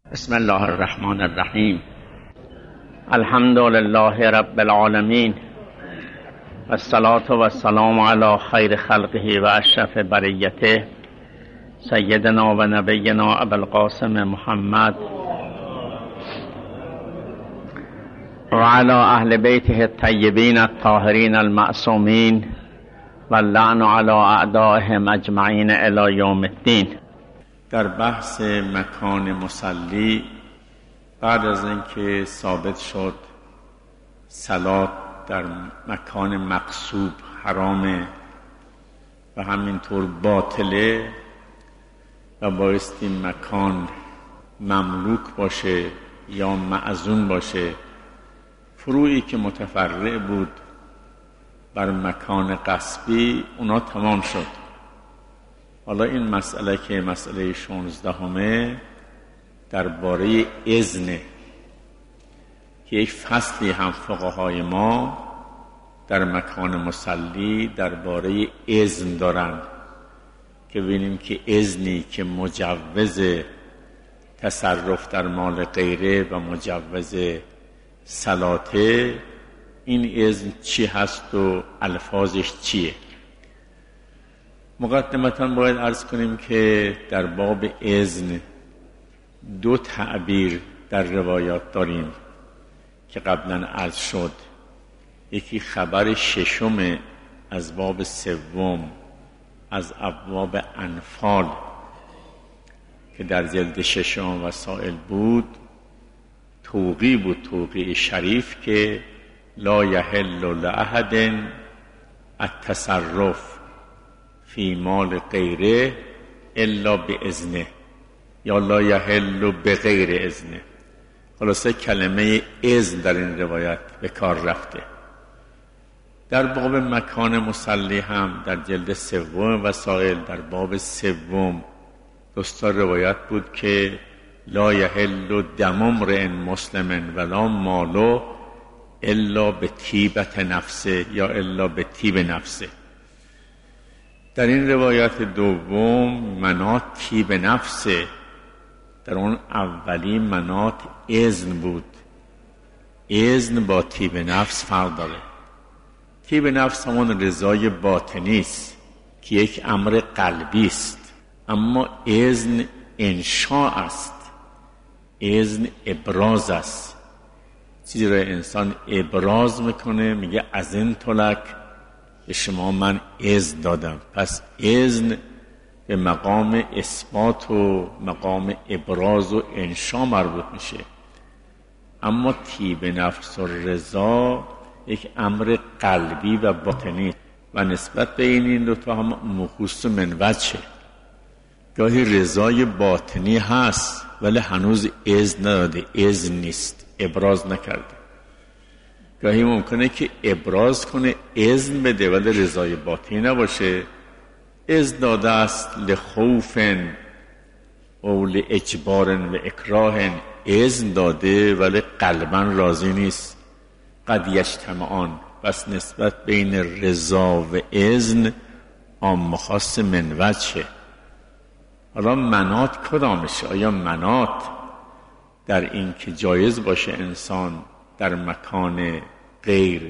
بسم الله الرحمن الرحیم. الحمد لله رب العالمین و الصلاة و السلام علی خیر خلقه و اشرف بریته سیدنا و نبینا ابوالقاسم محمد و علی اهل بیته الطیبین الطاهرین المعصومین و اللعن علی اعدائهم اجمعین الی یوم الدین. در بحث مکان مصلی، بعد از اینکه ثابت شد صلات در مکان مغصوب حرامه و همینطور باطله و بایستی مکان مملوک باشه یا معزون باشه، فروعی که متفرع بود بر مکان غصبی اونا تمام شد. حالا این مسئله که مسئله 16 درباره اذن که یک فصلی هم فقهای ما در مکان مصلی درباره اذن دارند که ببینیم که اذنی که مجوز تصرف در مال غیره و مجوز صلاته، این اذن چی هست و الفاظش چیه. مقدمتاً باید عرض کنیم که در باب اذن دو تعبیر در روایات داریم که قبلا عرض شد. یکی خبر ششم از باب سوم از ابواب انفال که در جلد ششم وسائل بود، توقیع بود، توقیع شریف که لا یحل لأحد التصرف فی مال غیره الا باذنه یا لا یحل بغیر اذنه. خلاصه کلمه اذن در این روایت به کار رفته. در باب مکان مصلی هم در جلد سوم وسائل در باب سوم دوستا روایت بود که لا یحل دم امرئ مسلم ولا مالو الا بطیبة نفسه یا الا بطیب نفسه. در این روایت دوم مناط طیب نفسه، در اون اولی مناط اذن بود. اذن با طیب نفس فرق داره. طیب نفس همون رضای باطنی است که یک امر قلبی است، اما اذن انشاء است، اذن ابراز است. چیزی رو انسان ابراز میکنه، میگه اذنت لک، به شما من اذن دادم. پس اذن به مقام اثبات و مقام ابراز و انشاء مربوط میشه، اما طیب نفس و رضا یک امر قلبی و باطنی و نسبت به این دوتا هم مخصوص من وجهه. گاهی رضای باطنی هست ولی هنوز اذن نداده، اذن نیست، ابراز نکرده. گاهی ممکنه که ابراز کنه، اذن بده ولی رضای باطنی نباشه. اذن داده است لخوف او لاجبار و اکراه، اذن داده ولی قلبا راضی نیست. قد یجتمعان، بس نسبت بین رضا و اذن عام خاص من وجهه. حالا مناط کدامشه؟ آیا مناط در این که جایز باشه انسان در مکان غیر،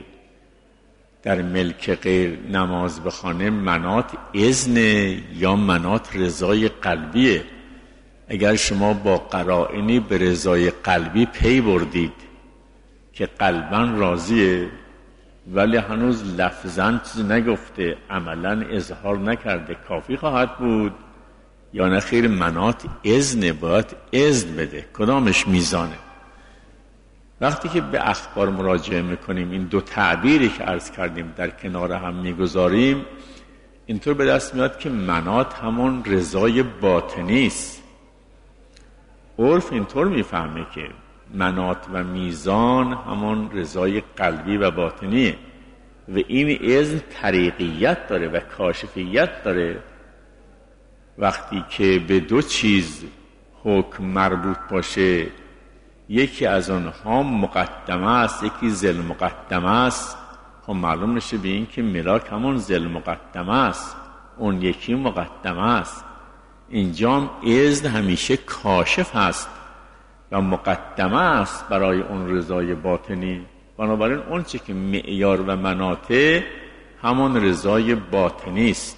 در ملک غیر نماز بخوانه، مناط اذن یا مناط رضای قلبیه؟ اگر شما با قرائنی به رضای قلبی پی بردید که قلباً راضیه ولی هنوز لفظاً چیزی نگفته، عملاً اظهار نکرده، کافی خواهد بود یا نه خیر مناط اذن؟ باید اذن بده. کدامش میزانه؟ وقتی که به اخبار مراجعه میکنیم، این دو تعبیری که عرض کردیم در کنار هم میگذاریم، اینطور به دست میاد که مناط همون رضای باطنی است. عرف اینطور میفهمه که مناط و میزان همون رضای قلبی و باطنیه و این اذن طریقیت داره و کاشفیت داره. وقتی که به دو چیز حکم مربوط باشه، یکی از آنها مقدمه است، یکی ذل مقدمه است، خب معلوم میشه به این که ملاک همون ذل مقدمه است، اون یکی مقدمه است. اینجا هم اذن همیشه کاشف هست و مقدمه است برای اون رضای باطنی. بنابراین اون چی که معیار و مناطه همون رضای باطنی است.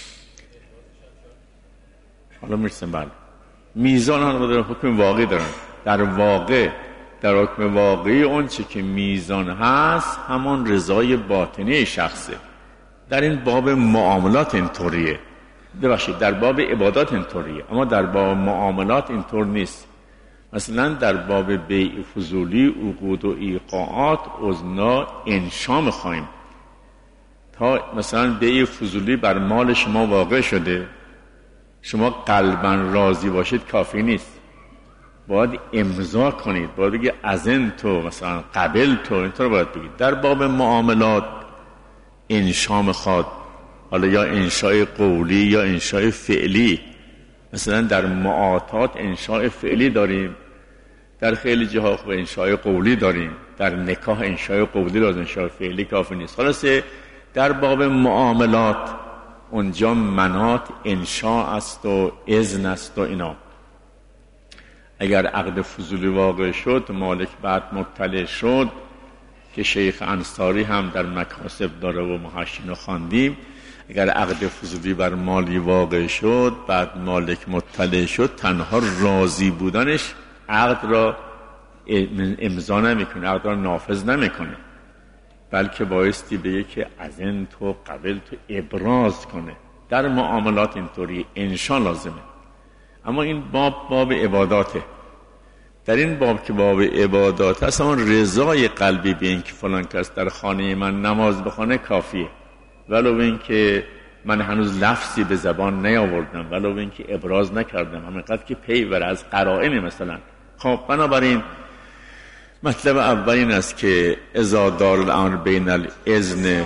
حالا میرسیم بله میزان ها در حکم واقعی دارن. در واقع در حکم واقعی اون چی که میزان هست همون رضای باطنی شخصه. در این باب معاملات اینطوریه، ببخشید در باب عبادات اینطوریه، اما در باب معاملات اینطور نیست. مثلا در باب بیع فضولی، عقود و ایقاعات عذنا انشا می‌خوایم. تا مثلا بیع فضولی بر مال شما واقع شده، شما قلباً راضی باشید کافی نیست، باید امضا کنید، باید بگید اذن تو، مثلا قبل تو، اینطور باید بگید. در باب معاملات انشا میخواد، حالا یا انشای قولی یا انشای فعلی. مثلا در معاطات انشای فعلی داریم، در خیلی جاها خب انشای قولی داریم، در نکاح انشای قولی لازم، انشای فعلی کافی نیست. خلاصه در باب معاملات اونجا منات انشا است و اذن است و اینا. اگر عقد فضولی واقع شد، مالک بعد مطلع شد که شیخ انصاری هم در مکاسب داره و محشین خواندیم، اگر عقد فضولی بر مالی واقع شد بعد مالک مطلع شد، تنها راضی بودنش عقد را امضا نمیکنه، عقد را نافذ نمیکنه، بلکه بایستی بگه که اذن تو قبل تو ابراز کنه. در معاملات اینطوری انشا لازمه. اما این باب عباداته. در این باب که باب عبادات هست، اون رضای قلبی به این که فلان کس در خانه من نماز بخونه کافیه، ولو به این که من هنوز لفظی به زبان نیاوردم، ولو به این که ابراز نکردم، همینقدر که پیور از قرائن مثلا. خب بنابراین مطلب اول این است که اذا دار الامر بین الاذن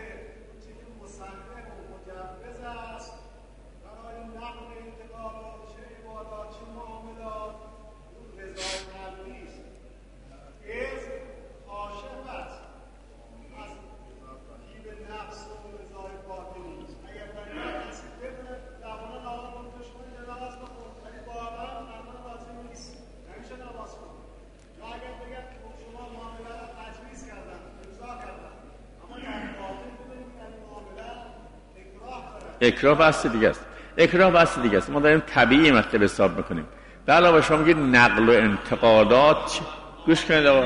اکراه بحث دیگه است. اکراه بحث دیگه است. ما داریم طبیعی مطلب حساب میکنیم. به علاوه شما میگید نقل و انتقالات. گوش کنید آقا.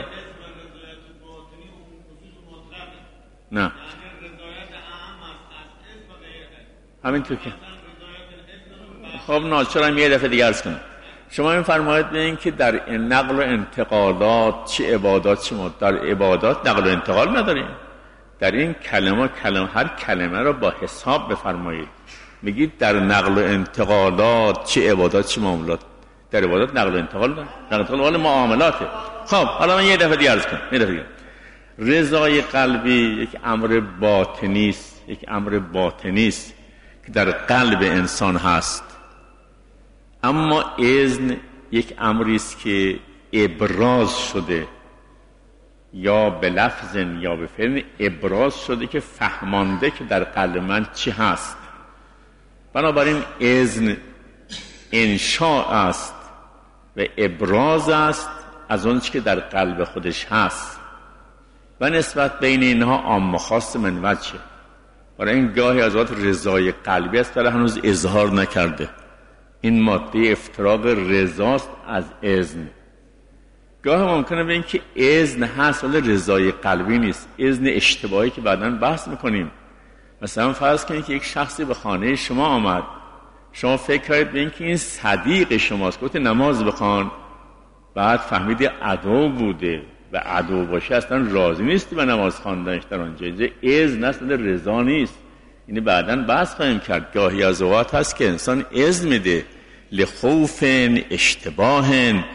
نه همینطور که خب ناچارم یه دفعه دیگه عرض کنم. شما این فرمایید ببینید که در نقل و انتقالات چه عبادات، شما در عبادات نقل و انتقال نداریم. در این کلمه هر کلمه را با حساب بفرمایید. میگید در نقل و انتقالات چه عبادات چه معاملات. در عبادات نقل و انتقال داریم. نقل و انتقال معاملاته. خب حالا من یه دفعه دیگه عرض کنم. رضای قلبی یک امر باطنی است، یک امر باطنی است که در قلب انسان هست. اما اذن یک امری است که ابراز شده، یا به لفظ یا به فعل ابراز شده که فهمانده که در قلب من چی هست. بنابراین اذن انشاء است و ابراز است از اون چی که در قلب خودش هست و نسبت بین اینها عام و خاص من وجهه. برای این گاهی از وقت رضای قلبی است ولی هنوز اظهار نکرده. این ماده افتراق رضاست از اذن. گاهی ممکنه بگیم که اذن هست ولی رضای قلبی نیست، اذن اشتباهی که بعداً بحث میکنیم. مثلا فرض کنید که یک شخصی به خانه شما آمد، شما فکر کردید به این که این صدیق شماست، گفت نماز بخوان، بعد فهمیدی عدو بوده و عدو باشه اصلا راضی نیستی به نماز خواندنش در آنجا. اذن هست ولی رضا نیست. اینی بعداً بحث خواهیم کرد. گاهی از اوقات هست که انسان اذن میده لخوف اشتباه،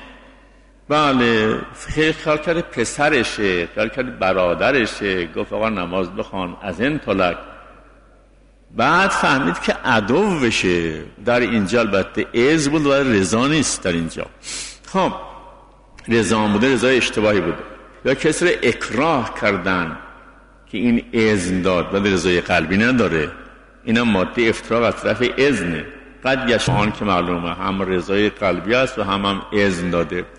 بله خیال کرده پسرشه، خیال کرده برادرشه، گفت آقا نماز بخوان از این طلق، بعد فهمید که عدو بشه. در اینجا البته اذن بود و رضا نیست. در اینجا خب رضا بوده، رضای اشتباهی بوده. یا کسی رو اکراه کردن که این اذن داد ولی رضای قلبی نداره، اینا ماده افتراق از طرف اذنه. قد یشان که معلومه هم رضای قلبی است و هم اذن داده.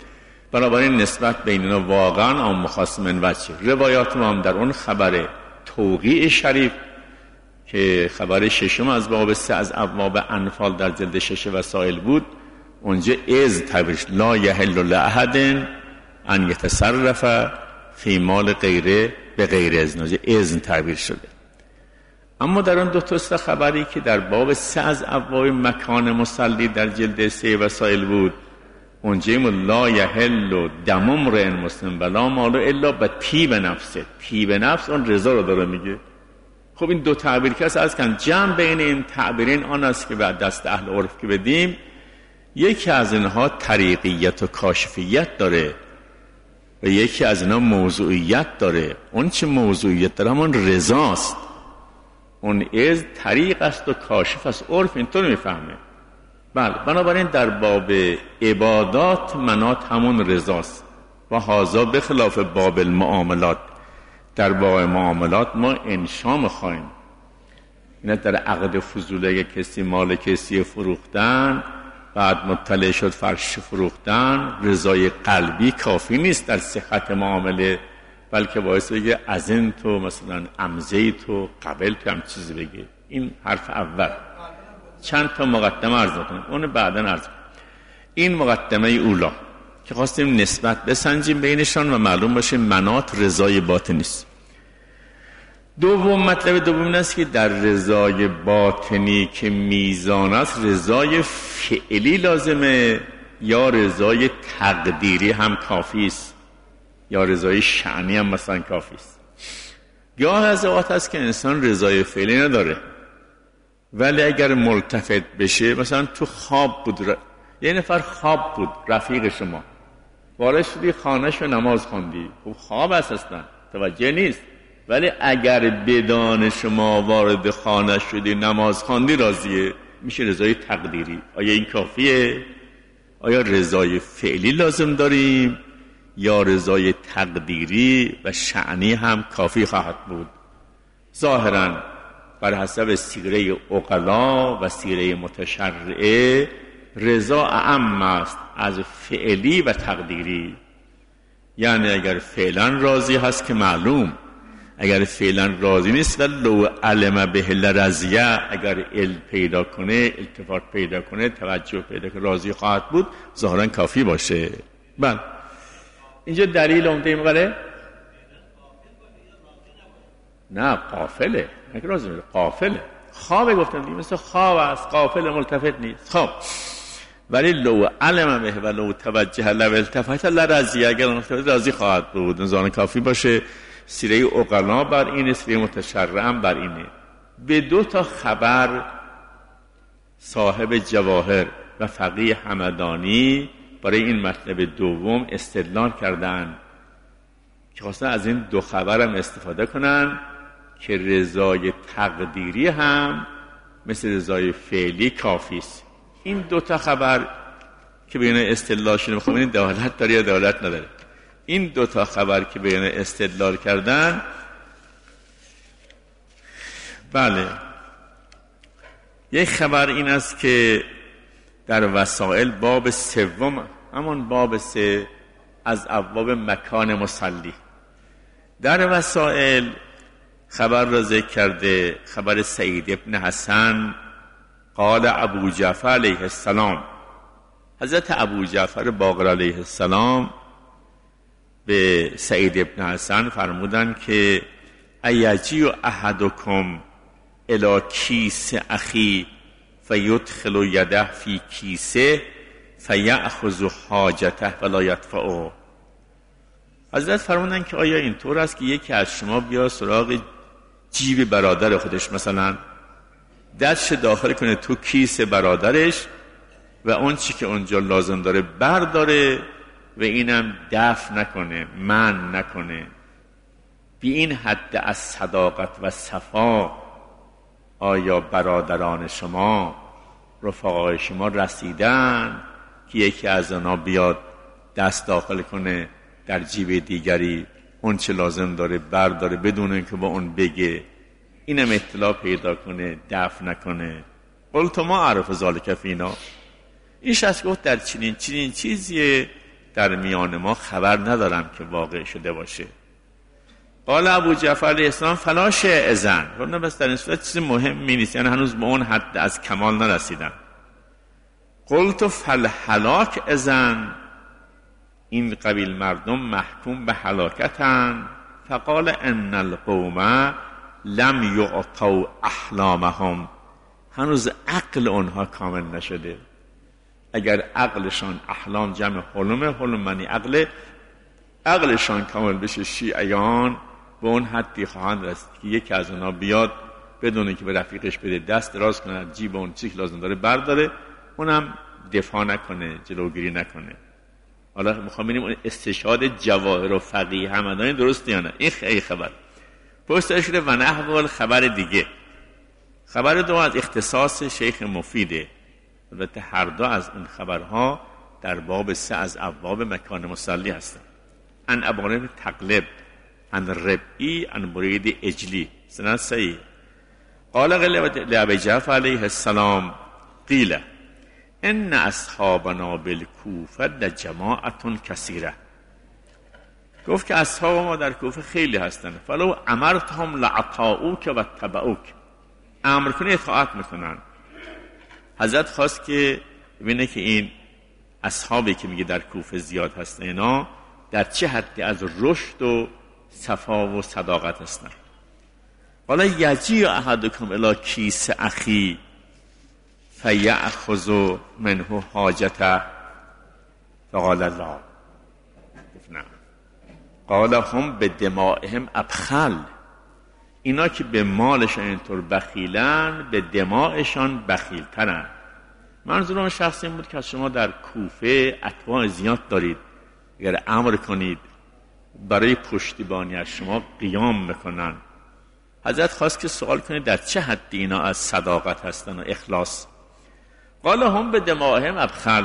بنابراین نسبت بین اینا واقعا عام خاص من وجه. روایات ما هم در اون خبر توقیع شریف که خبر ششم از باب 3 از ابواب انفال در جلد 6 وسائل بود، اونجا اذن تعبیر لا یحل لاحد ان یتصرف فی مال غیره به غیر اذن، اذن تعبیر شده. اما در اون دو تا خبری که در باب 3 از ابواب مکان مصلی در جلد 3 وسائل بود، اونجا لا یحل دم امرئ مسلم ولا مال الا بطیب نفسه. طیب نفس اون رضا رو داره میگه. خب این دو تعبیر که از کن جمع بین این تعبیرین آن است که بعد دست اهل عرف که بدیم، یکی از اینها طریقیت و کاشفیت داره و یکی از اینها موضوعیت داره. اون چه موضوعیت داره همون رضاست، اون از طریق است و کاشف است. عرف اینطور میفهمه. بله، بنابراین در باب عبادات منات همون رضاست و هذا به خلاف باب المعاملات. در باب معاملات ما انشا میخوایم. اینا در عقد فضوله کسی مال کسی فروختن، بعد مطلع شد فرش فروختن، رضای قلبی کافی نیست در صحت معامله، بلکه باعث بگه از این تو مثلا امزه تو قبل تو هم چیزی بگه. این حرف اول. چند تا مقدمه عرض کنم، اون بعداً عرض کنم. این مقدمه اولا که خواستیم نسبت بسنجیم بینشان و معلوم باشه منات رضای باطنی است. دوم مطلب دوم این است که در رضای باطنی که میزان است، رضای فعلی لازمه یا رضای تقدیری هم کافی است یا رضای شأنی هم مثلا کافی است. گاه از اوقات هست که انسان رضای فعلی نداره، ولی اگر ملتفت بشه، مثلا تو خواب بود، یه نفر خواب بود، رفیق شما وارد شدی خانه‌شو نماز خوندی، خب خواب اصلا توجه نیست، ولی اگر بدان شما وارد خانه شدی نماز خواندی راضیه، میشه رضای تقدیری. آیا این کافیه؟ آیا رضای فعلی لازم داریم یا رضای تقدیری و شأنی هم کافی خواهد بود؟ ظاهراً بر حسب سیره عقلا و سیره متشرعه رضا اعم است از فعلی و تقدیری. یعنی اگر فعلا راضی هست که معلوم، اگر فعلا راضی نیست و لو علم به لرضیه، اگر پیدا کنه، التفات پیدا کنه، توجه پیدا کنه، راضی خواهد بود، ظاهرا کافی باشه. بله، اینجا دلیل عمده مقاله نه قافله، نه راضی میشه، قافله. خواب گفتم دیگه، مثل خواب است، قافله ملتفت نیست. خب ولی لو علم به و لو توجه لو التفت لرضیه، اگر راضی خواهد بود، ظاهرا کافی باشه. سیره عقلا بر اینه، سیره متشرع هم بر اینه. به دو تا خبر صاحب جواهر و فقیه همدانی برای این مطلب دوم استدلال کردن که خواستن از این دو خبر هم استفاده کنن که رضای تقدیری هم مثل رضای فعلی کافی است. این دو تا خبر که بین استدلال شده، میخوام این دلالت داره یا دلالت نداره. این دو تا خبر که بین استدلال کردن، بله، یک خبر این است که در وسائل باب سوم، همون باب 3 از ابواب مکان مصلی، در وسائل خبر را ذکر کرده. خبر سعید ابن حسن قال ابو جعفر علیه السلام، حضرت ابو جعفر باقر علیه السلام به سعید ابن حسن فرمودن که ایجی احدکم الی کیس اخی فیدخل یده فی کیسه فیأخذ حاجته ولا یدفعه. حضرت فرمودن که آیا اینطور است که یکی از شما بیا سراغ جیب برادر خودش، مثلا دستش داخل کنه تو کیس برادرش و اون چی که اونجا لازم داره برداره و اینم دفع نکنه، من نکنه. بی این حد از صداقت و صفا آیا برادران شما، رفقای شما رسیدن که یکی از آنها بیاد دست داخل کنه در جیب دیگری، اون چه لازم داره برداره بدون اینکه با اون بگه، اینم اطلاع پیدا کنه، دفع نکنه؟ قلت ما عرف ذالک فینا. این شخص گفت در چنین چیزیه در میان ما خبر ندارم که واقع شده باشه. قال ابو جعفر علیه السلام فلا شیء اذن، نه بس در این صورت چیز مهمی نیست، یعنی هنوز به اون حد از کمال نرسیدم. قلت فالهلاک اذن، این قبیل مردم محکوم به هلاکتن. فقال ان القوم لم یعطوا احلامهم، هنوز عقل اونها کامل نشده. اگر عقلشان، احلام جمع حلمه، حلم معنی عقلشان کامل بشه، شیعیان به اون حدی خواهند رسید که یکی از اونها بیاد بدونه که به رفیقش بده دست دراز کنه، جیب اون چیزی که لازم داره برداره، اونم دفاع نکنه، جلوگیری نکنه. حالا میخوام ببینیم اون استشهاد جواهر و فقیه همدانی درسته یا نه. این خیلی خبر پشت شده. و نحو خبر دیگه، خبر دو از اختصاص شیخ مفیده. البته هر دو از این خبرها در باب 3 از ابواب مکان مصلی هستند. ان ابراهیم تقلب ان ربعی ان برید اجلی سند صحیح. قال لابی جعفر علیه السلام قیل ان اصحابنا بالکوفه لجماعه کثیره، گفت که اصحاب ما در کوفه خیلی هستند. فلو امرتهم لعطاؤک و تبعوک، امر کنی اطاعت میکنن. حضرت خواست که ببینه که این اصحابی که میگه در کوفه زیاد هستن، اینا در چه حدی از رشد و صفا و صداقت هستن. حالا یجی احدکم الی کیس اخی فیأخذ منه حاجته فقال الله نه. قال هم به دمائهم ابخل، اینا که به مالشان اینطور بخیلن به دماغشان بخیلترن. منظورم شخصی این بود که شما در کوفه اتباع زیاد دارید، اگر امر کنید برای پشتیبانی از شما قیام میکنن. حضرت خواست که سوال کنید در چه حدی اینا از صداقت هستن و اخلاص. قال هم به دمائهم ابخل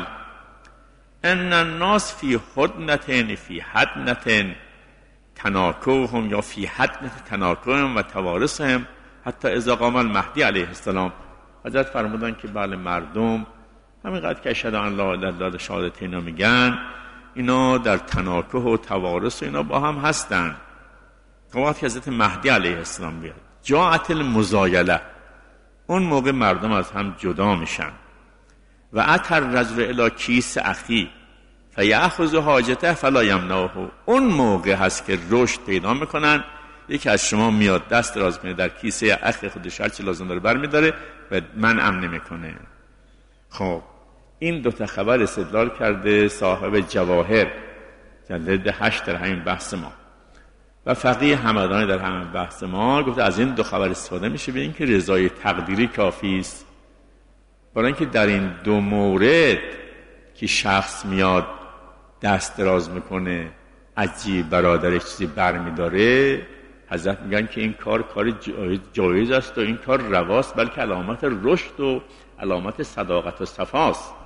ان الناس فی حدنتن فی حدنتن تناکوهم یا فی حدنت تناکوهم و توارثهم حتی اذا قام المهدی علیه السلام. حضرت فرمودن که بله مردم همینقدر که اشهد ان لا اله الا الله شهادتین میگن، اینا در تناکه و توارث و اینا با هم هستن تا وقتی که حضرت مهدی علیه السلام بیاد. جاءت المزایله، اون موقع مردم از هم جدا میشن. و اتر رجل الی کیس اخی فیأخذ حاجته فلا یمنعه، اون موقع هست که رشد پیدا میکنن. یکی از شما میاد دست دراز کنه در کیسه اخ خودش هر چی لازم داره برمیداره و منع نمیکنه. خب این دو تا خبر استدلال کرده صاحب جواهر جلد 8 در همین بحث ما و فقیه همدانی در همین بحث ما. گفته از این دو خبر استفاده میشه به این که رضای تقدیری کافی است، برای اینکه در این دو مورد که شخص میاد دست دراز میکنه عجیب برادرش چیزی برمیداره، حضرت میگن که این کار جایز است و این کار رواست، بلکه علامت رشد و علامت صداقت و صفاست.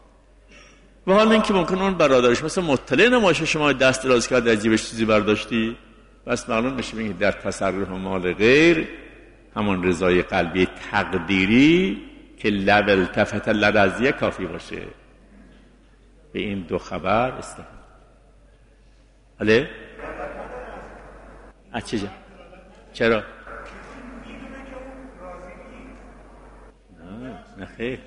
و حالا اینکه ممکنه اون برادرش مثلا مطلع نماشه شما دست دراز کرد عجیبش چیزی برداشتی، بس معلوم میشه که در تصرف مال غیر همون رضای قلبی تقدیری که لب التفت لرضیه کافی باشه. به این دو خبر استفاده. حاله؟ چه جا؟ چرا؟ نه خیر.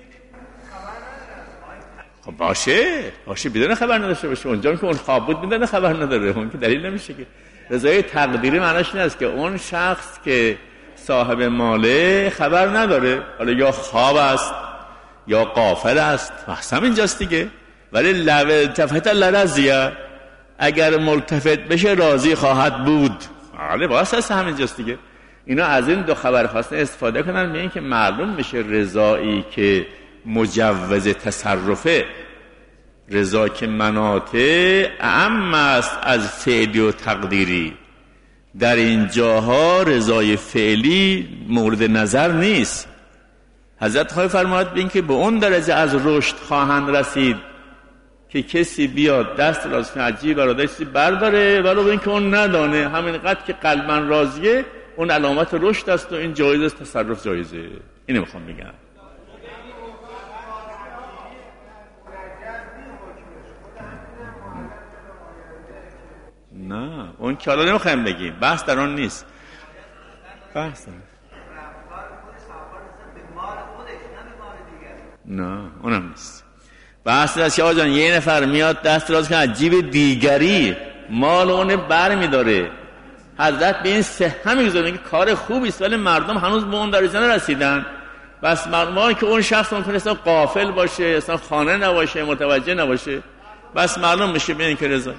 خب باشه بدون خبر نداشته باشه. اونجا که اون خواب بود بدون خبر نداره، اون که دلیل نمیشه که. رضای تقدیری معناش این است که اون شخص که صاحب ماله خبر نداره، حالا یا خواب است یا غافل است، بحث اینجاست دیگه. ولی لو التفت لرضیه، اگر ملتفت بشه راضی خواهد بود. بله بحث هست همینجاست دیگه. اینا از این دو خبر خواستن استفاده کنن به این که معلوم میشه رضایی که مجوز تصرفه، رضا که مناطع اعم است از فعلی و تقدیری. در این جاها رضای فعلی مورد نظر نیست. حضرت خواهی فرماید به این که به اون درجه از رشد خواهند رسید که کسی بیاد دست راست عجیب برادر چیزی برداره ولو این که اون ندانه، همینقدر که قلبا راضیه اون علامت رشد است و این جایز است، تصرف جایزه. اینو میخوام بگم. نه اون که حالا نمیخوایم بگیم، بحث در آن نیست. بحث نه اونم نیست. بحث است که آقا جان یه نفر میاد دست دراز کنه از جیب دیگری مال اون بر میداره، حضرت به این صحه میگذاره که کار خوبی است، ولی مردم هنوز به اون درجه نرسیدن. بس مردم که اون شخص ممکنه اصلا غافل باشه، اصلا خانه نباشه، متوجه نباشه، بس معلوم میشه ببین که رضا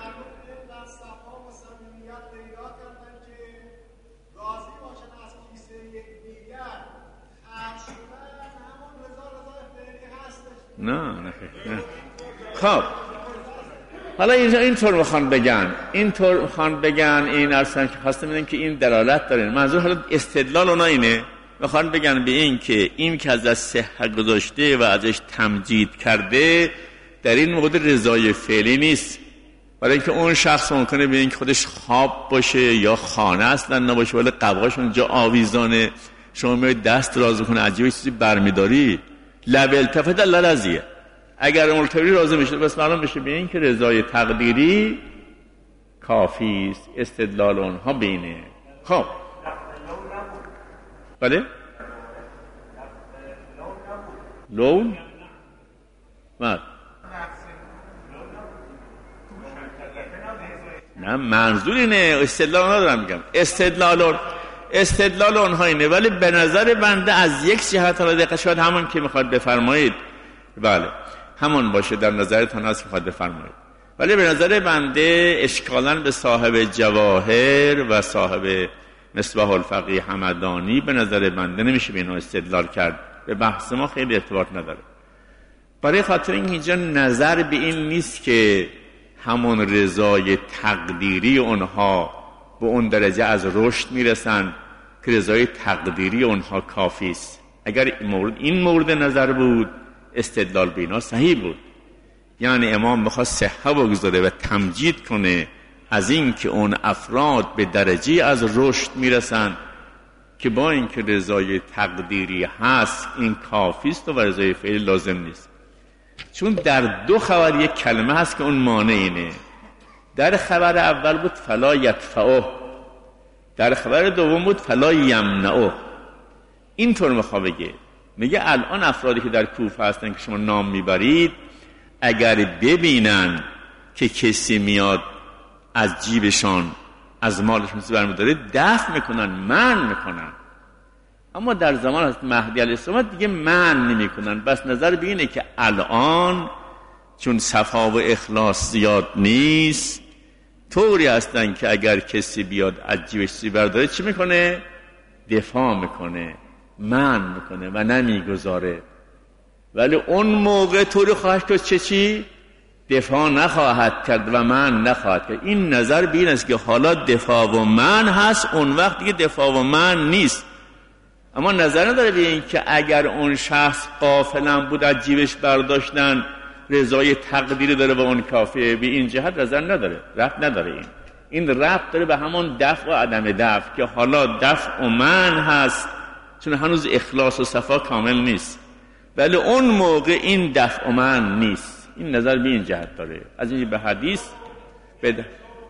نه. خب حالا اینطور میخوان بگن این ارسن که خواستم میدن که این دلالت داره. منظور حالا استدلال اونا اینه، میخوان بگن به این که از صحه گذاشته و ازش تمجید کرده در این مورد رضای فعلی نیست، برای اینکه اون شخص ممکنه به این که خودش خواب باشه یا خانه اصلا نباشه، ولی قبقاش اونجا آویزانه، شما میاد دست دراز کنه عجیب چیزی برمیداری لب التفت لرزیه، اگر ملتوی راضی میشه بس معلوم بشه به این که رضای تقدیری کافی است. استدلال اونها بینه. خب بله لون نه منظور اینه، استدلال ندارم میگم، استدلال اونها اینه، ولی به نظر بنده از یک جهت حالا دقیقه شاید همون که میخواد بفرمایید، بله همون باشه در نظرتان هست که میخواد بفرمایید، ولی به نظر بنده اشکالاً به صاحب جواهر و صاحب مصباح الفقیه همدانی به نظر بنده نمیشه به اینو استدلال کرد، به بحث ما خیلی ارتباط نداره. برای خاطر اینجا نظر به این نیست که همون رضای تقدیری اونها به اون درجه از رشد میرسن که رضای تقدیری اونها کافی است. اگر این مورد نظر بود استدلال بینا صحیح بود، یعنی امام میخواد صحه بگذاره و تمجید کنه از این که اون افراد به درجه از رشد میرسن که با اینکه رضای تقدیری هست این کافی است و رضای فعلی لازم نیست. چون در دو خبر یک کلمه هست که اون مانع اینه. در خبر اول بود فلا یدفعه، در خبر دوم بود فلا یمنعه. اینطور میخواد بگه، میگه الان افرادی که در کوفه هستن که شما نام میبرید اگر ببینن که کسی میاد از جیبشان از مالشون چیزی برمی‌داره دفع میکنن، منع میکنن، اما در زمان حضرت مهدی علیه السلام دیگه منع نمیکنن. بس نظر به اینه که الان چون صفا و اخلاص زیاد نیست طوری هستن که اگر کسی بیاد از جیبش چیزی برداره چی میکنه؟ دفاع میکنه، منع میکنه و نمیگذاره. ولی اون موقع طوری خواهد که چی؟ دفاع نخواهد کرد و منع نخواهد کرد. این نظر به این است که حالا دفاع و منع هست، اون وقت دیگه دفاع و منع نیست. اما نظر نداره به این که اگر اون شخص غافلا بود از جیبش برداشتن رضای تقدیری داره و اون کافیه، به این جهت نظر نداره، ربط نداره. این ربط داره به همون دفع و عدم دفع که حالا دفع و منع هست چون هنوز اخلاص و صفا کامل نیست، ولی اون موقع این دفع و منع نیست. این نظر به این جهت داره. از این به حدیث بده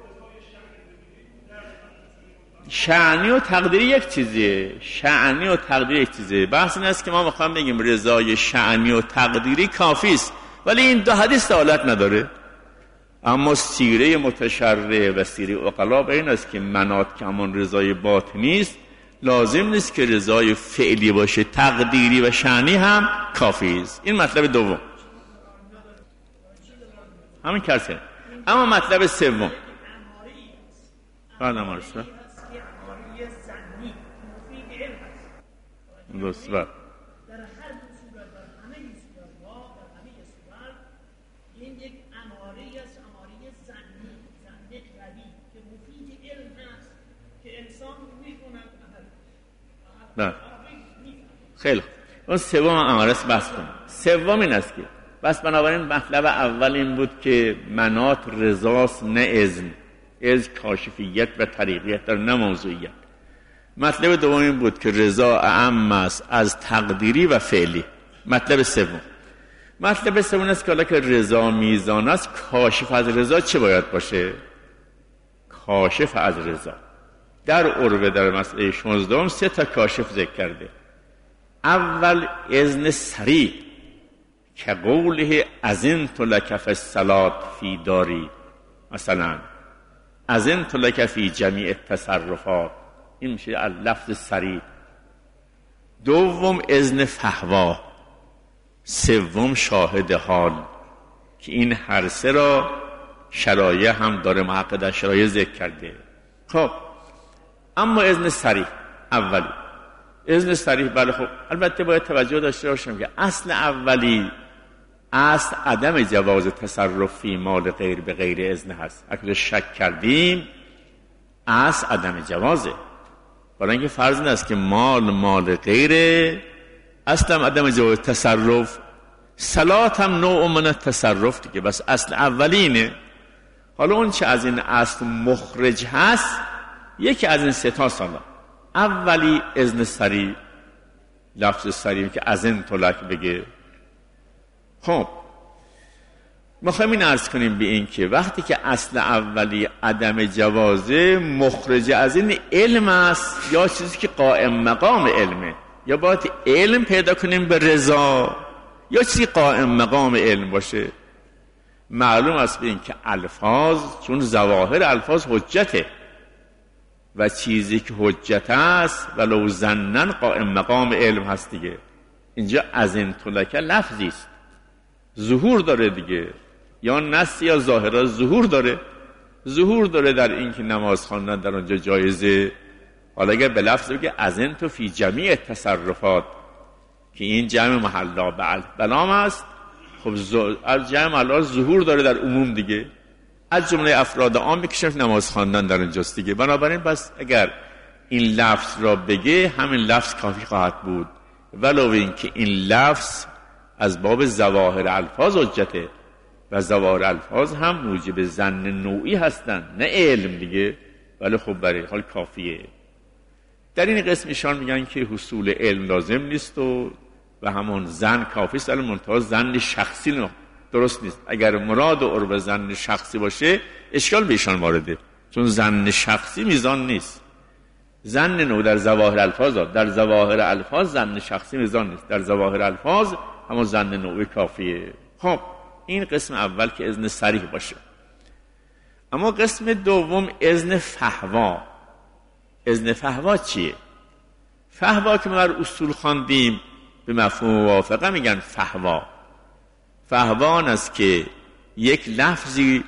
شأنی و تقدیری یک چیزیه، شأنی و تقدیری یک چیزیه. بحث این است که ما میخوام بگیم رضای شأنی و تقدیری کافی است، ولی این دو حدیث دلالت نداره. اما سیره متشرع و سیره عقلا به این است که منات که همون رضای باطنی است لازم نیست که رضای فعلی باشه، تقدیری و شأنی هم کافی است. این مطلب دوم همین کرده. اما مطلب سوم بعد امارست درست بر در هر دو صورت، در همه صورت‌ها، در همه صورت این یک اماره است، اماره ظنی قوی که مفید علم هست که انسان می‌کند. نه خیلی اون سوم اماره است. بس کنم سوم این است که بس بنابراین مطلب اول این بود که منات رضاست نه اذن، از کاشفیت و طریقیت در نه موضوعیت. مطلب دوم این بود که رضا اعم است از تقدیری و فعلی. مطلب سوم است که حالا که رضا میزان است، کاشف از رضا چه باید باشه؟ کاشف از رضا. در عروه در مسئله 16 3 تا کاشف ذکر کرده. اول اذن صریح که قوله اذنت لک فی الصلاة فی داری، مثلا اذنت لک فی جمیع التصرفات، این میشه لفظ صریح. دوم اذن فهوا، سوم شاهد حال، که این هر سه را شرایع هم داره، محقق در شرایع ذکر کرده. خب اما اذن صریح اولی، اذن صریح بله، خب البته باید توجه داشته باشیم که اصل اولی اصل عدم جواز تصرف فی مال غیر به غیر اذن هست. اگر شک کردیم اصل عدم جوازه، برای اینکه فرض این است که مال غیره، اصلا عدم جواز تصرف. صلات هم نوع من تصرف دیگه، بس اصل اولینه. حالا اون چه از این اصل مخرج هست، یکی از این 3 تا صلاح. اولی اذن صریح، لفظ صریح که اذنت لک بگه. خب میخوایم این عرض کنیم به این که وقتی که اصل اولی عدم جوازه، مخرج از این علم است یا چیزی که قائم مقام علمه، یا باید علم پیدا کنیم به رضا یا چیزی قائم مقام علم باشه. معلوم است به این که الفاظ، چون ظواهر الفاظ حجته و چیزی که حجت است ولو ظنن قائم مقام علم هست دیگه. اینجا اذنت لک لفظی است، ظهور داره دیگه، یا نص یا ظاهرا ظهور داره در این که نماز خواندن در اونجا جایزه. حالا اگر به لفظ بگه اذنت فی جمیع تصرفات، که این جمع محلا بلام است، خب از جمع محلا ظهور داره در عموم دیگه، از جمله افراد عام میکشن نماز خواندن در اونجاست دیگه. بنابراین بس اگر این لفظ را بگه همین لفظ کافی خواهد بود، ولو این که این لفظ از باب ظواهر الفاظ حجته و ظواهر الفاظ هم موجب ظن نوعی هستن نه علم دیگه، ولی خب برای حال کافیه. در این قسم ایشان میگن که حصول علم لازم نیست و همون ظن کافی است، ولی منتها ظن شخصی درست نیست. اگر مراد و عرب ظن شخصی باشه اشکال به ایشان وارده، چون ظن شخصی میزان نیست. ظن نوع در ظواهر الفاظ، در ظواهر الفاظ ظن شخصی میزان نیست، در ظواهر الفاظ همون ظن نوعی کافیه. خب این قسم اول که اذن صریح باشه. اما قسم دوم اذن فهوا. اذن فهوا چیه؟ فهوا که ما بر اصول خواندیم به مفهوم موافقه میگن فهوا. فهوا آن است که یک لفظی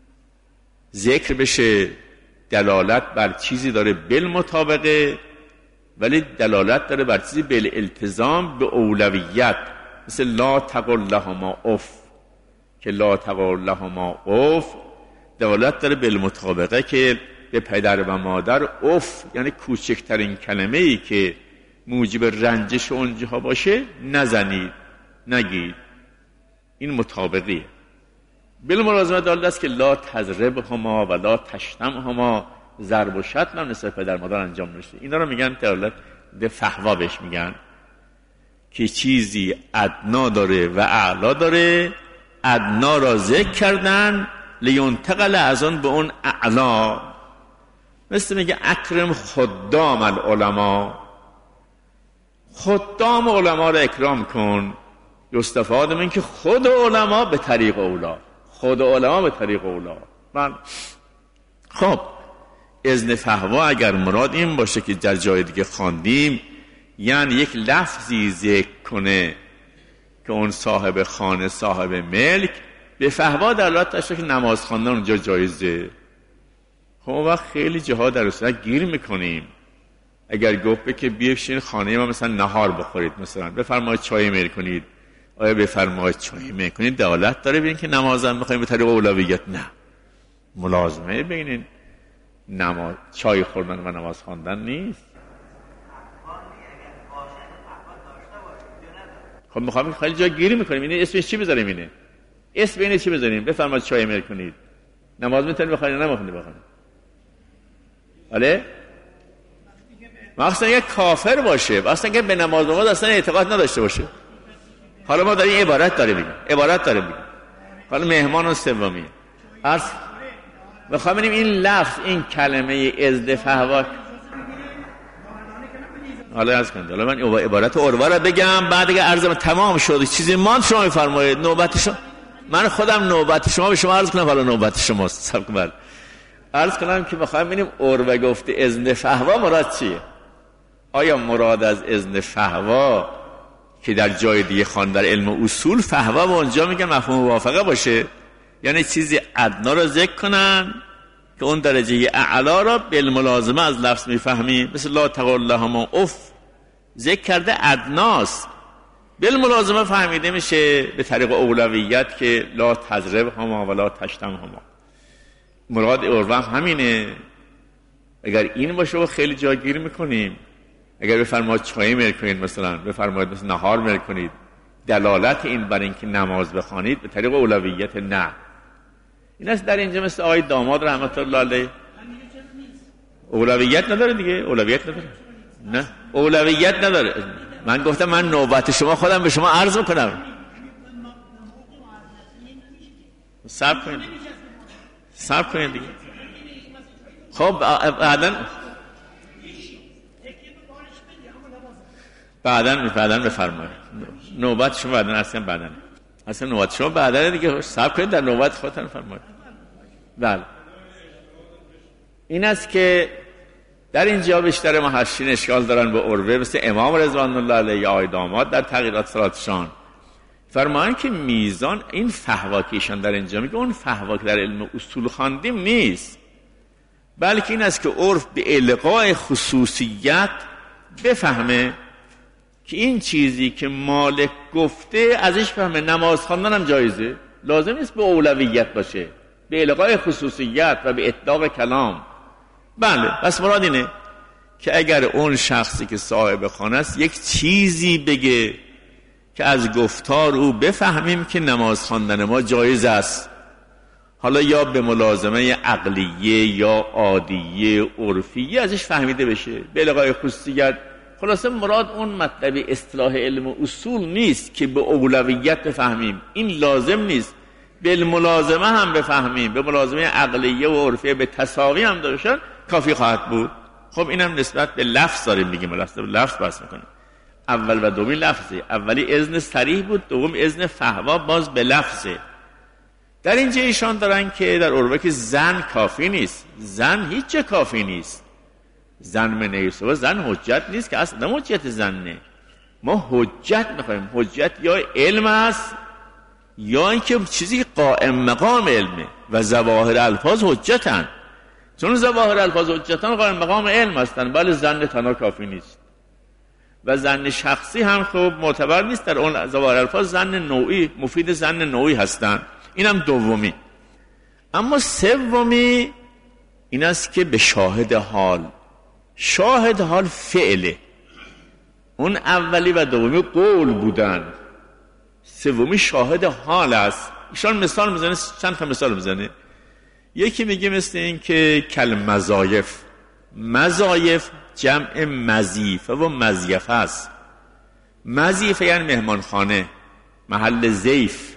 ذکر بشه، دلالت بر چیزی داره بالمطابقه، ولی دلالت داره بر چیزی بالالتزام به اولویت، مثل لا تقل لهما اف، که لا تقل لهما اف دلالت داره بالمطابقه که به پدر و مادر اف، یعنی کوچکترین کلمه ای که موجب رنجش اونجاها باشه نزنید، نگید. این مطابقیه. بالملازمه دلالت است که لا تضربهما و لا تشتمهما، ضرب و شتم هم نسبت پدر مادر انجام نشه. اینا رو میگن دلالت به فهوا بهش میگن، که چیزی ادنا داره و اعلا داره، ادنا را ذکر کردن لینتقل از آن به اون اعلا. مثل میگه اکرم خدام العلماء، خدام علما را اکرام کن. یستفاد من که خود علما به طریق اولا، خود علما به طریق اولا. خب اذن فهوا اگر مراد این باشه که در جای دیگه خواندیم، یعنی یک لفظی ذکر کنه که اون صاحب خانه، صاحب ملک به فهوا دلالت داشته که نماز خواندن اونجا جایزه. خب وقت خیلی جاها در اصلا گیر میکنیم. اگر گفت که بیفشین خانه ما مثلا نهار بخورید، مثلا بفرمایید چای میل کنید، آیا بفرمایید چای میل کنید دلالت داره ببین که نمازم میخوایم به طریق اولویت؟ نه، ملازمه بین نماز چای خوردن و نماز خواندن نیست. خب میخوام خیلی جا گیری میکنیم. اینه اسمش چی بذاریم؟ اینه اسم اینه چی بذاریم؟ بفرمایید چای میل کنید، نماز میتونید بخونید نمیخونید بخونید. آره مثلا یک کافر باشه، مثلا که به نماز اصلا اعتقاد نداشته باشه. حالا ما داریم عبارت داره میگیم، حالا مهمان و سومی میخوام ببینیم این لفظ، این کلمه ازد فهوا، حالا عرض کنید، حالا من عبارت عروه را بگم، بعد اگه عرضم تمام شد چیزی ماند شما میفرمایید. نوبت شما، من خودم نوبت شما به شما عرض کنم، حالا نوبت شماست. سب کن عرض کنم که میخوایم ببینیم عروه گفته اذن فهوا مراد چیه. آیا مراد از اذن فهوا که در جای دیگه خوان در علم اصول فهوا و اونجا میگن مفهوم موافقه باشه، یعنی چیزی ادنا رو ذکر کنن که اون درجه اعلا را بالملازمه از لفظ میفهمیم، مثل لا تقل لهما اف ذکر کرده ادناست، بالملازمه فهمیده میشه به طریق اولویت که لا تضرب هما ولا تشتم هما. مراد عروه همینه. اگر این باشه و خیلی جاگیر میکنیم. اگر بفرماید چای میل کنید، مثلا بفرماید مثلا نهار میل کنید، دلالت این بر این که نماز بخوانید به طریق اولویت نه. این است در اینجا مثل آقای داماد رحمت الله علیه اولویت نداره دیگه، اولویت نداره، نه اولویت نداره. من گفتم من نوبت شما خودم به شما عرض میکنم. صبر کنید دیگه. خب بعدن بفرمایید. نوبت شما بعدن، اصلا نوبت شما بعدن دیگه. صبر کنید در نوبت خودتون فرمایید. بله این است که در اینجا بیشتر محشرین اشکال دارن به عروه، مثل امام رضوان الله علیه آقای داماد در تغییرات صلاتشان فرمایند که میزان این فهوا که ایشان در اینجا میگه اون فهوا که در علم اصول خواندیم نیست، بلکه این است که عرف به القاء خصوصیت بفهمه که این چیزی که مالک گفته ازش فهمه. نماز خواندن هم جایزه، لازم نیست به اولویت باشه، به القاء خصوصیت و به اطلاق کلام. بله بس مراد اینه که اگر اون شخصی که صاحب خانه است یک چیزی بگه که از گفتار او بفهمیم که نماز خواندن ما جایز است، حالا یا به ملازمه عقلیه یا عادیه عرفیه ازش فهمیده بشه به القاء خصوصیت. خلاصه مراد اون مطلب اصطلاح علم و اصول نیست که به اولویت بفهمیم، این لازم نیست. به ملازمه هم بفهمیم، به ملازمه عقلیه و عرفیه به تساوی هم داشتن کافی خواهد بود. خب اینم نسبت به لفظ داریم میگیم، لفظ بحث میکنیم. اول و دومی لفظه، اولی اذن صریح بود، دوم اذن فهوا باز به لفظه. در اینجا ایشان دارن که در عروه که زن کافی نیست، زن هیچ جا کافی نیست. زن منیسه و زن حجت نیست که اصلا حجت زن نه. ما حجت میخوایم، حجت یا علم است یا اینکه چیزی قائم مقام علمه و ظواهر الفاظ حجتن. چون ظواهر الفاظ حجتن قائم مقام علم هستن، بله زن تنها کافی نیست و زن شخصی هم خب معتبر نیست. در اون ظواهر الفاظ زن نوعی مفید زن نوعی هستن. اینم دومی. اما سومی این است که به شاهد حال. شاهد حال فعله. اون اولی و دومی قول بودن، سومی شاهد حال است. ایشان مثال میزنه، چند تا مثال میزنه. یکی میگه مثل این که کل مزایف، مزایف جمع مزیفه و مزیفه است. مزیفه یعنی مهمانخانه، محل زیف.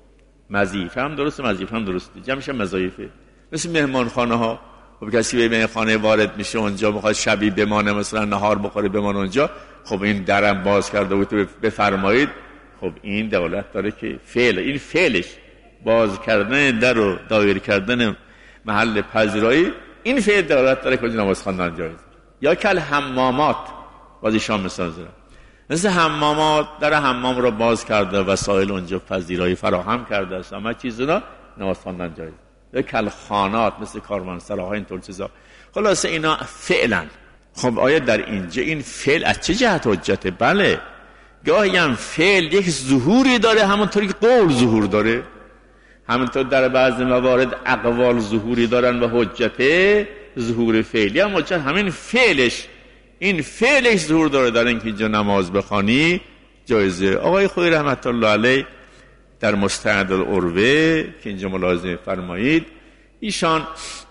مزیفه هم درسته، مزیفه هم درسته، جمعش مزایفه. مثل مهمانخانه ها، خب کسی به مهمانخانه وارد میشه اونجا میخواد شبی بمانه، مثلا نهار بخوره بمانه اونجا، خب این درم باز کرده بود بفرمایید، خب این دلالت داره که فعل، این فعلش باز کردن در و دایر کردن محل پذیرایی، این فعل دلالت داره که نماز خواندن جایز. یا کل حمامات، باز ایشان مثال زدن، مثل حمامات در حمام رو باز کرده، وسایل اونجا پذیرایی فراهم کرده است، همه چیزا نماز خواندن جایز. یا کل خانات، مثل کاروانسراها، اینطور چیزا. خلاصه اینا فعلا. خب آیا در اینجا این فعل از چه جهت حجته؟ بله گاهی هم فعل یک ظهوری داره، همونطوری که قول ظهور داره، همونطور در بعضی موارد اقوال ظهوری دارن و حجته ظهور فعلی هم حجت همین فعلش، این فعلش ظهور داره در اینکه اینجا نماز بخوانی جایزه. آقای خدای رحمت الله علیه در مستند العروه که اینجا ملاحظه فرمایید، ایشان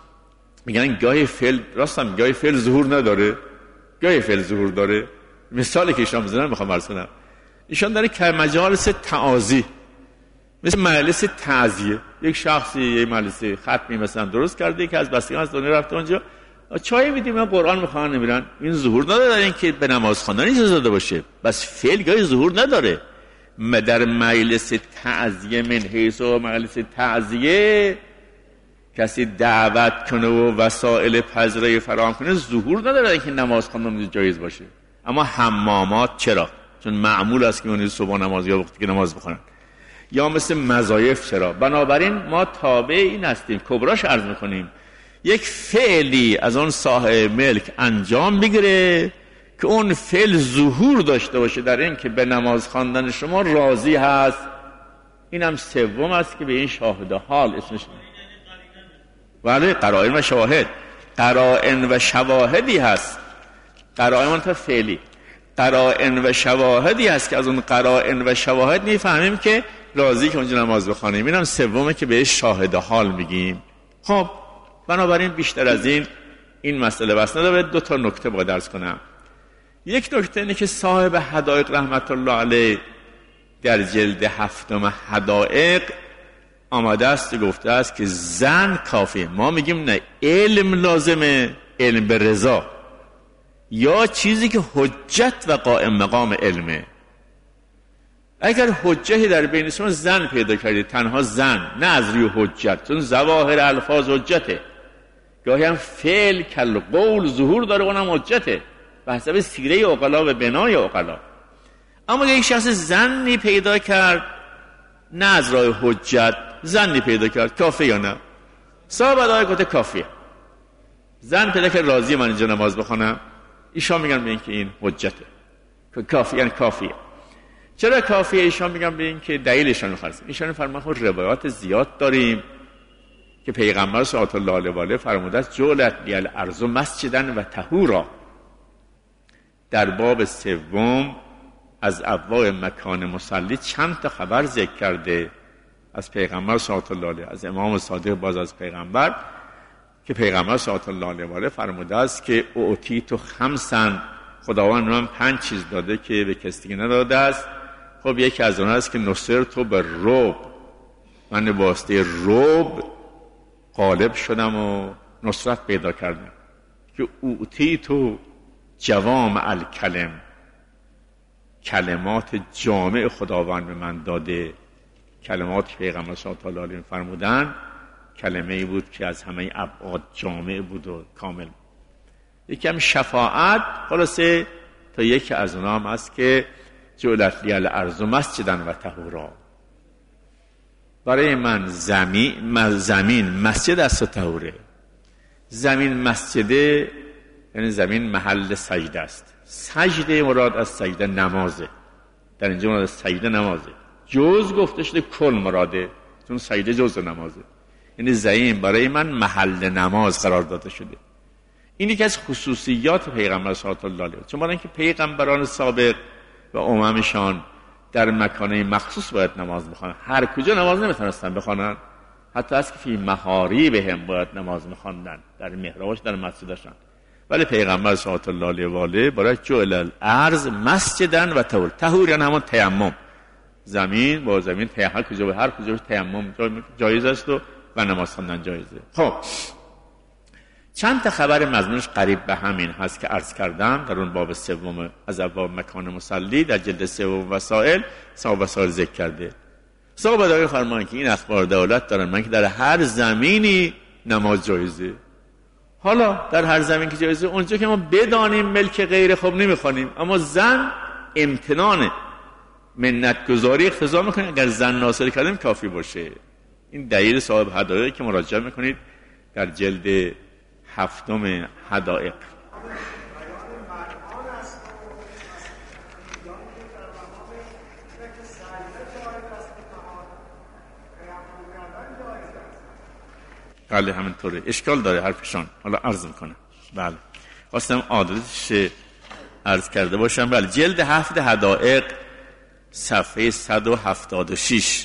میگن گاهی فعل راستم گاهی فعل ظهور نداره، گاهی فعل ظهور داره. مثالی که ایشان میزنن میخوام عرض کنم، ایشان داره که مجالس تعازی، مثل مجلس تعزیه. یک شخصی یه مجلس ختمی مثلا درست کرده که از بستگان از دنیا رفته اونجا چای میدیم یا قرآن میخوان نمیرن، این ظهور نداره این که به نماز خواندن اجازه داده باشه، بس فعل گاهی ظهور نداره. در مجلس تعزیه من حیث و مجلس تعزیه کسی دعوت کنه و وسایل پذیرایی فراهم کنه ظهور نداره اینکه نماز خواندن جایز باشه. اما حمامات چرا؟ چون معمول است که اون صبح نماز یا وقتی که نماز بخونن. یا مثل مضایف چرا؟ بنابراین ما تابع این هستیم، کبراش عرض میکنیم، یک فعلی از اون صاحب ملک انجام بگیره که اون فعل ظهور داشته باشه در این که به نماز خواندن شما راضی هست. این هم سوم است که به این شاهد حال اسمش ولی قرائن و شواهد، قرائن و شواهدی هست، قرائن تا فعلی، قرائن و شواهدی هست که از اون قرائن و شواهد میفهمیم که راضی که اونجا نماز بخوانیم. این هم سومه که بهش شاهد حال میگیم. خب بنابراین بیشتر از این مسئله بس نداره. 2 تا نکته باید درس کنم. یک نکته اینه که صاحب حدائق رحمت الله علیه در جلد 7 حدائق آمده است گفته است که زن کافیه. ما میگیم نه، علم لازمه، علم به رضا، یا چیزی که حجت و قائم مقام علمه. اگر حجتی در بین شما زن پیدا کردید، تنها زن، نه از روی حجت، چون ظواهر الفاظ حجته، گاهی هم فعل کل قول ظهور داره اونم حجته به حسب سیره عقلا و بنای عقلا. اما یک شخص زنی پیدا کرد نه از راه حجت، زنی پیدا کرد، کافیه یا نه؟ صاحب ادعای گفته کافیه. زن پیدا کرد راضیه من اینجا نماز بخونم، ایشان میگن به این که این حجته، کافیه. یعنی کافیه. چرا کافیه؟ ایشان میگن به این که دلیلشان می‌خواستیم. ایشان فرمان خود روایات زیاد داریم که پیغمبر صلی الله علیه و آله فرموده است جعلت لی الارض مسجدا و طهورا. در باب 3 از ابواب مکان مصلی چند تا خبر ذکر کرده از پیغمبر صلی الله علیه، از امام صادق باز از پیغمبر، که پیغمبر صلی الله علیه و آله فرموده است که اعطیت 5 خداوند من 5 چیز داده که به کسی دیگه نداده است. خب یکی از اونها است که نصرت به رعب، من به واسطه رعب غالب شدم و نصرت پیدا کردم. که اعطیت جوامع الکلم، کلمات جامع خداوند به من داده. کلمات که پیغمبر صلی الله علیه و فرمودن کلمه ای بود که از همه ابعاد جامع بود و کامل. یکی هم شفاعت، خلاصه تا یکی از اونها هم است که جعلت لی الارض مسجدا و طهورا. برای من زمین مسجد است و طهوره. زمین مسجده یعنی زمین محل سجده است. سجده مراد از سجده نمازه، در اینجا مراد از سجده نمازه. جز گفته شده کل مراده، چون سجده جز نمازه. یعنی زمین برای من محل نماز قرار داده شده. این یکی از خصوصیات پیغمبر صلی الله علیه و آله، چون برای اینکه پیغمبران سابق و اممشان در مکانه مخصوص باید نماز بخوانند، هر کجا نماز نمیتونستن بخوانند، حتی از که فی محاریبهم باید نماز میخواندن، در محرابش در مسجدشان. ولی پیغمبر صلی الله علیه و آله برای جعل الارض مسجدا و طهور. طهور یعنی همون تیمم، زمین با زمین هر کجا تیمم جایز است و نماز خواندن جایزه. خب چند تا خبر مضمونش قریب به همین هست که عرض کردم در اون باب 3 از ابواب مکان مصلی در جلد 3 وسائل ذکر کرده. صاحب ادعای فرمان که این اخبار دولت دارن من که در هر زمینی نماز جایزه. حالا در هر زمین که جایزه، اونجا که ما بدانیم ملک غیر خب نمیخوانیم، اما زن امتنان منت گذاری اقتضا میکنه اگر زن ناصر کردیم کافی باشه. این دلیل صاحب حدائق که مراجعه میکنید در جلد 7 حدائق. بله همینطوره، اشکال داره حرفشان، حالا عرض میکنم. بله خواستم عادتش عرض کرده باشم. بله جلد 7 حدائق صفحه 176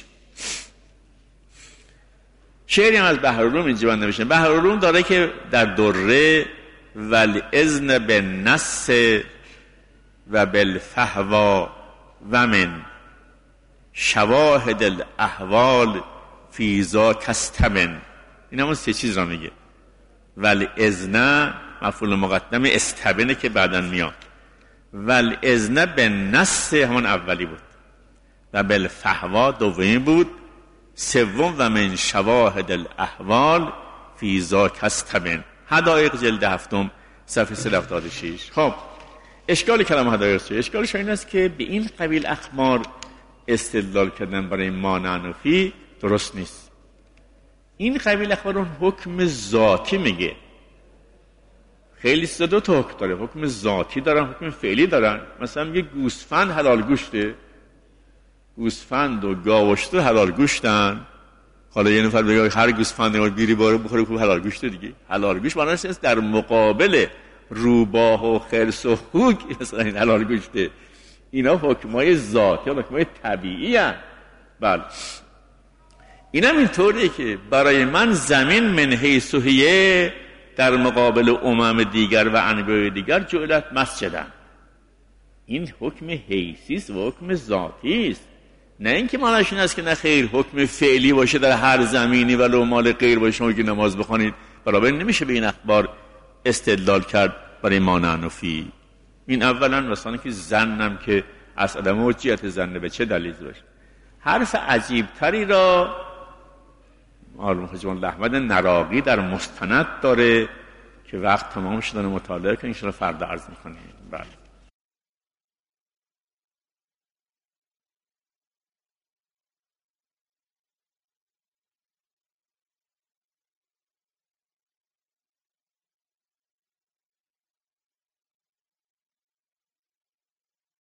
شعری هم از بحرالعلوم اینجا بنده بشن. بحرالعلوم داره که در دره والاذن بالنص و بالفحوا و من شواهد الاحوال فی ذاک استبن. این همون سه چیز را میگه. ولی اذن مفعول مقدم استبنه که بعداً میاد. ولی اذن به نص همون اولی بود و بالفحوا دومی بود. سوم و من شواهد الاحوال فی ذاک استبن. حدایق جلد 7 صفحه 376. خب اشکال کلام حدایق چیه؟ اشکالش این است که به این قبیل اخبار استدلال کردن برای مانع نفی درست نیست. این قبیل اخبار اون حکم ذاتی میگه. خیلی دو تا حکم داره، حکم ذاتی دارن، حکم فعلی دارن. مثلا میگه گوسفند حلال گوشته، گوسفند و گاوشت حلال گوشتن. حالا یه نفر بگه هر گوسفند رو بیری باره بخوره خوب حلال گوشته دیگه. حلال گوشت معنیش است در مقابل روباه و خرس و خوک مثلا این حلال گوشته. اینا حکمای ذاتی، حکمای طبیعی هستند. بله اینم اینطوریه که برای من زمین من حیث هی در مقابل امم دیگر و انواع دیگر جعلت مسجدن. این حکم حیثی است و حکم ذاتی است، نه اینکه معنیش این است که نه خیر حکم فعلی باشه در هر زمینی ولو مال غیر باشه شما که نماز بخونید. برابر نمیشه به این اخبار استدلال کرد برای مانع نفی. این اولا مثلا که زنم که از عدم حجیت زنه به چه دلیل باشه. حرف عجیب تری را معلوم حجمان احمد نراقی در مستند داره که وقت تمام شدن مطالعه که انشاءالله فردا عرض میکنیم. بله